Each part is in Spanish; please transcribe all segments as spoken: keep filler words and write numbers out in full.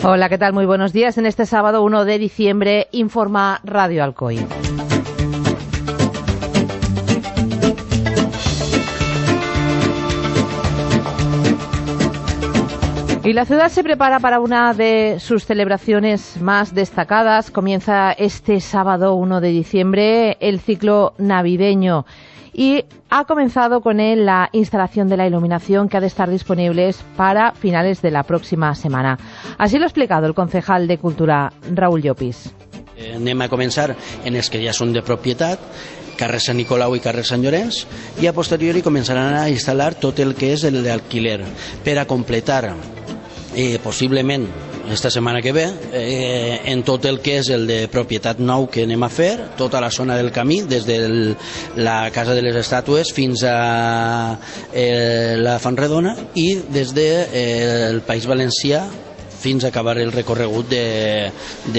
Hola, ¿qué tal? Muy buenos días. En este sábado uno de diciembre informa Radio Alcoy. Y la ciudad se prepara para una de sus celebraciones más destacadas. Comienza este sábado uno de diciembre el ciclo navideño y ha comenzado con él la instalación de la iluminación que ha de estar disponibles para finales de la próxima semana. Así lo ha explicado el concejal de Cultura, Raúl Llopis. Eh, anem a començar en els que ja són de propietat, carrer Sant Nicolau i carrer Sant Llorenç, i a posteriori començaran a instal·lar tot el que és el d'alquiler per a completar eh, possiblement esta setmana que ve eh, en tot el que és el de propietat nou que anem a fer, tota la zona del camí des de el, la Casa de les Estàtues fins a eh, la Font Redona i des de eh, el País Valencià fins a acabar el recorregut de,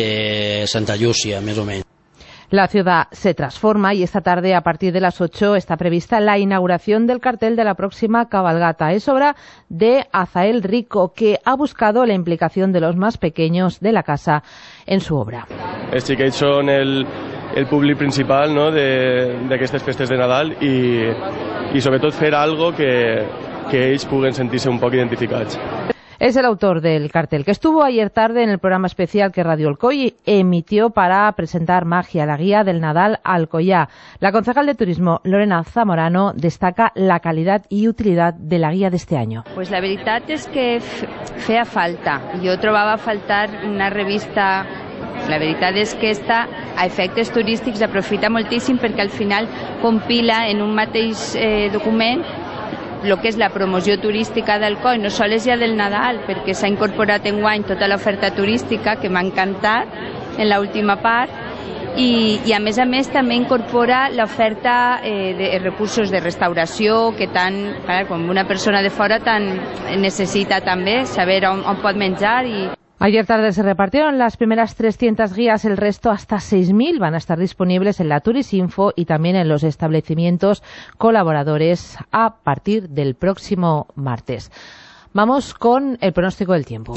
de Santa Llúcia, més o menys. La ciudad se transforma y esta tarde, a partir de las ocho, está prevista la inauguración del cartel de la próxima cabalgata. Es obra de Azael Rico, que ha buscado la implicación de los más pequeños de la casa en su obra. Els xiquets són el, el públic principal, no?, d'aquestes festes de Nadal i, i sobretot fer algo que, que ells puguen sentir-se un poc identificats. Es el autor del cartel, que estuvo ayer tarde en el programa especial que Radio Alcoy emitió para presentar Magia, la guía del Nadal Alcoyá. La concejal de Turismo, Lorena Zamorano, destaca la calidad y utilidad de la guía de este año. Pues la veritat és que feia falta. Jo trobava a faltar una revista. La veritat és que esta, a efectes turístics, aprofita moltíssim perquè al final compila en un mateix eh, document el que és la promoció turística d'Alcoi, no sols ja del Nadal, perquè s'ha incorporat enguany tota l'oferta turística, que m'ha encantat en l'última part, i, i a més a més també incorpora l'oferta eh, de recursos de restauració, que tant, clar, com una persona de fora tant necessita també saber on, on pot menjar. I Ayer tarde se repartieron las primeras trescientas guías, el resto, hasta seis mil, van a estar disponibles en la Turisinfo y también en los establecimientos colaboradores a partir del próximo martes. Vamos con el pronóstico del tiempo.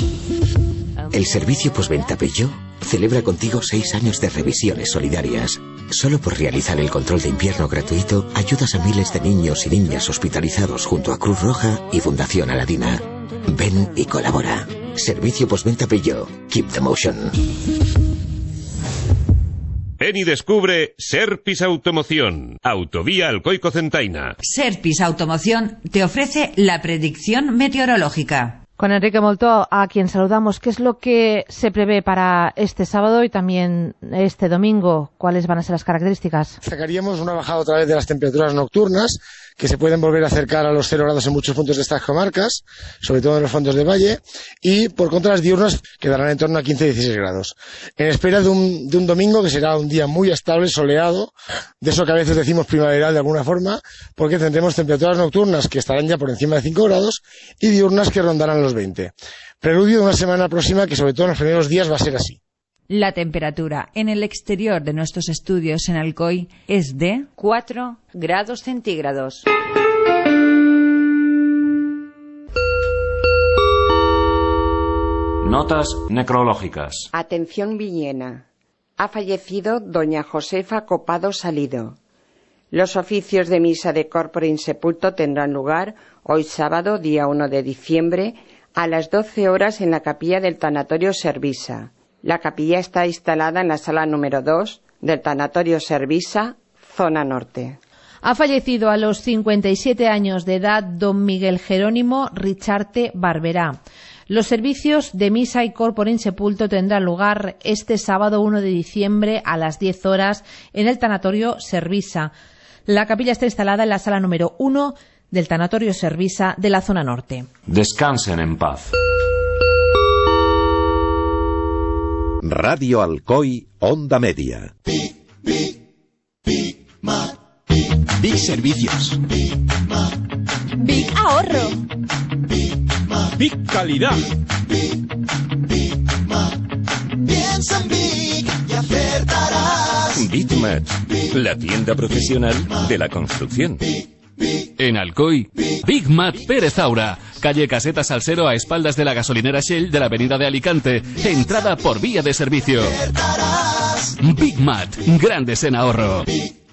El servicio postventa Peugeot celebra contigo seis años de revisiones solidarias. Solo por realizar el control de invierno gratuito ayudas a miles de niños y niñas hospitalizados junto a Cruz Roja y Fundación Aladina. Ven y colabora. Servicio postventa Peugeot. Keep the motion. Ven y descubre Serpis Automoción. Autovía Alcoy-Cocentaina. Serpis Automoción te ofrece la predicción meteorológica. Con Enrique Molto, a quien saludamos. ¿Qué es lo que se prevé para este sábado y también este domingo? ¿Cuáles van a ser las características? Sacaríamos una bajada otra vez de las temperaturas nocturnas, que se pueden volver a acercar a los cero grados en muchos puntos de estas comarcas, sobre todo en los fondos del valle, y por contra las diurnas quedarán en torno a quince a dieciséis grados. En espera de un, de un domingo que será un día muy estable, soleado, de eso que a veces decimos primaveral de alguna forma, porque tendremos temperaturas nocturnas que estarán ya por encima de cinco grados y diurnas que rondarán los veinte. Preludio de una semana próxima que sobre todo en los primeros días va a ser así. La temperatura en el exterior de nuestros estudios en Alcoy es de cuatro grados centígrados. Notas necrológicas. Atención Villena. Ha fallecido doña Josefa Copado Salido. Los oficios de misa de corpore insepulto tendrán lugar hoy sábado, día uno de diciembre, a las doce horas en la capilla del Tanatorio Servisa. La capilla está instalada en la sala número dos del Tanatorio Servisa, zona norte. Ha fallecido a los cincuenta y siete años de edad don Miguel Jerónimo Richarte Barberá. Los servicios de misa y corpore insepulto tendrán lugar este sábado uno de diciembre a las diez horas en el Tanatorio Servisa. La capilla está instalada en la sala número uno del Tanatorio Servisa de la zona norte. Descansen en paz. Radio Alcoy, Onda Media. Big Servicios. Big Ahorro. Big Calidad. Piensa en Big y acertarás. Big Mat, la tienda profesional de la construcción. En Alcoy, Big Mat Pérez Aura. calle Caseta Salsero, a espaldas de la gasolinera Shell de la avenida de Alicante. Entrada por vía de servicio. Big Mat, grandes en ahorro.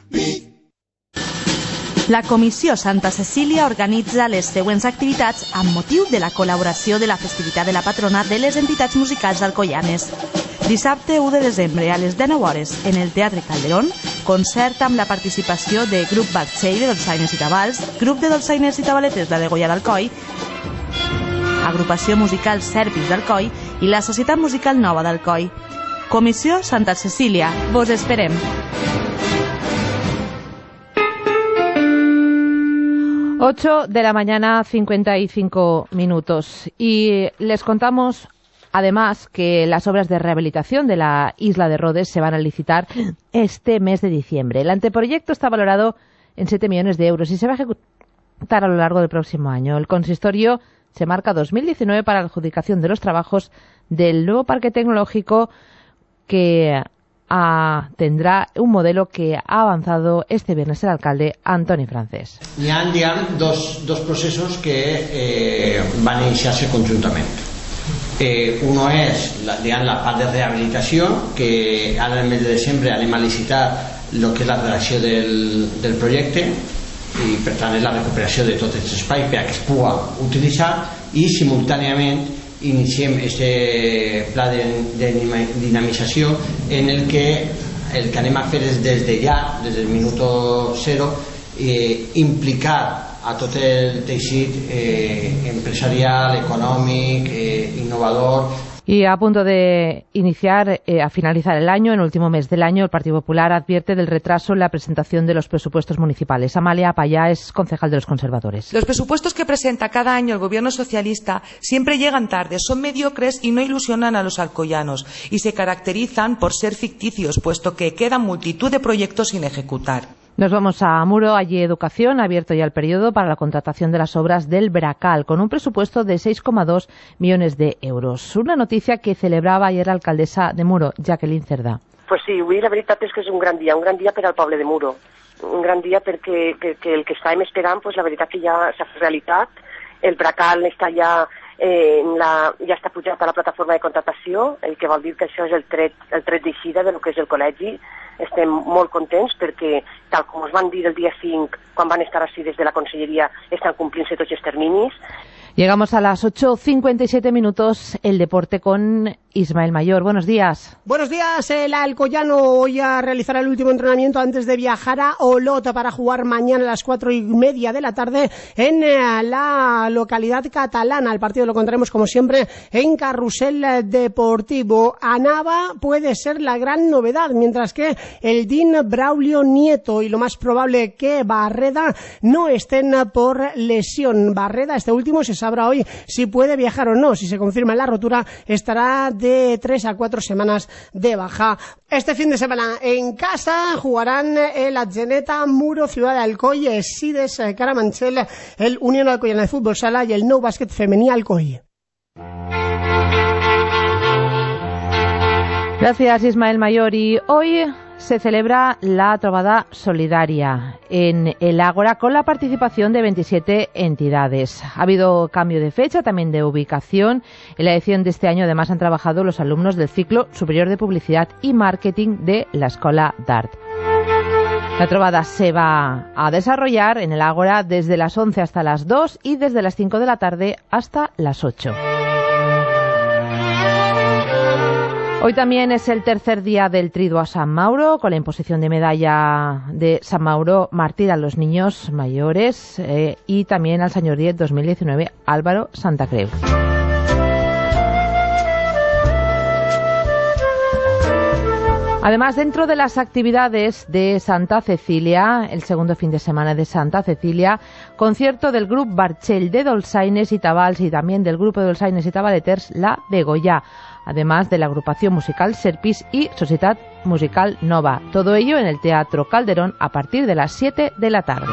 La Comissió Santa Cecília organitza les següents activitats amb motiu de la col·laboració de la festivitat de la patrona de les entitats musicals alcoianes. Dissabte u de desembre a les dinou hores en el Teatre Calderón, concert amb la participació de Grup Bartxell de Dolçaines i Tabals, Grup de Dolçaines i Tabaletes La Degolla d'Alcoi, Agrupació Musical Serpis d'Alcoi i la Societat Musical Nova d'Alcoi. Comissió Santa Cecília, vos esperem. ocho de la mañana, cincuenta y cinco minutos. Y les contamos, además, que las obras de rehabilitación de la isla de Rodes se van a licitar este mes de diciembre. El anteproyecto está valorado en siete millones de euros y se va a ejecutar a lo largo del próximo año. El consistorio se marca dos mil diecinueve para la adjudicación de los trabajos del nuevo parque tecnológico que Ah, tendrá un modelo que ha avanzado este viernes el alcalde Antoni Francés. Hi ha, diguem, dos, dos processos que eh, van iniciar-se conjuntament. Eh, uno és la, diguem, la part de rehabilitació, que ara en el mes de desembre anem a licitar el que és la redacció del, del projecte, i per tant és la recuperació de tot aquest espai perquè es pugui utilitzar, i simultàniament iniciem este pla de, de dinamització en el que el que anem a fer és des de ja, des del minuto zero, eh, implicar a tot el teixit eh, empresarial, econòmic, eh, innovador. Y a punto de iniciar, eh, a finalizar el año, en el último mes del año, el Partido Popular advierte del retraso en la presentación de los presupuestos municipales. Amalia Payá es concejal de los conservadores. Los presupuestos que presenta cada año el gobierno socialista siempre llegan tarde, son mediocres y no ilusionan a los alcoyanos, y se caracterizan por ser ficticios, puesto que quedan multitud de proyectos sin ejecutar. Nos vamos a Muro. Allí Educación ha abierto ya el periodo para la contratación de las obras del Bracal, con un presupuesto de seis coma dos millones de euros. Una noticia que celebrava ayer la alcaldessa de Muro, Jacqueline Cerdà. Pues sí, avui la veritat és que és un gran dia, un gran dia per al poble de Muro. Un gran dia perquè, perquè el que estàvem esperant, pues la veritat que ja s'ha fet realitat. El Bracal està ja, eh, la, ja està pujat a la plataforma de contratació, el que vol dir que això és el tret, el tret d'eixida del que és el col·legi. Estem molt contents perquè, tal com us van dir el dia cinc, quan van estar així des de la Conselleria, estan complint-se tots els terminis. Llegamos a las ocho cincuenta y siete minutos, el deporte con Ismael Mayor. Buenos días. Buenos días. El alcoyano hoy a realizar el último entrenamiento antes de viajar a Olot para jugar mañana a las cuatro y media de la tarde en la localidad catalana. El partido lo contaremos, como siempre, en Carrusel Deportivo. Anava puede ser la gran novedad, mientras que el Dean Braulio Nieto y lo más probable que Barreda no estén por lesión. Barreda, este último, se sabrá hoy si puede viajar o no. Si se confirma la rotura, estará de tres a cuatro semanas de baja. Este fin de semana en casa jugarán el Atzeneta, Muro, Ciudad de Alcoy, Sides, Caramanchel, el Unión Alcoyana de Fútbol Sala y el Nou Bàsquet Femení Alcoy. Gracias, Ismael Mayor. Y hoy se celebra la Trobada Solidaria en el Ágora con la participación de veintisiete entidades. Ha habido cambio de fecha, también de ubicación. En la edición de este año además han trabajado los alumnos del ciclo superior de Publicidad y Marketing de la Escola d'Art. La Trobada se va a desarrollar en el Ágora desde las once hasta las dos y desde las cinco de la tarde hasta las ocho. Hoy también es el tercer día del Triduo a San Mauro, con la imposición de medalla de San Mauro mártir a los niños mayores eh, y también al Señor diez dos mil diecinueve Álvaro Santa Creu. Además, dentro de las actividades de Santa Cecilia, el segundo fin de semana de Santa Cecilia, concierto del Grup Bartxell de Dolçaines y Tabals y también del grupo de Dolçaines y Tabaleters La Degolla, además de la agrupación musical Serpis y Societat Musical Nova. Todo ello en el Teatro Calderón a partir de las siete de la tarde.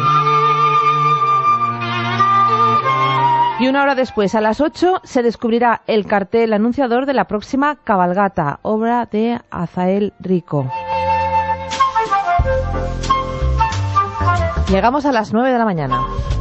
Y una hora después, a las ocho, se descubrirá el cartel anunciador de la próxima cabalgata, obra de Azael Rico. Llegamos a las nueve de la mañana.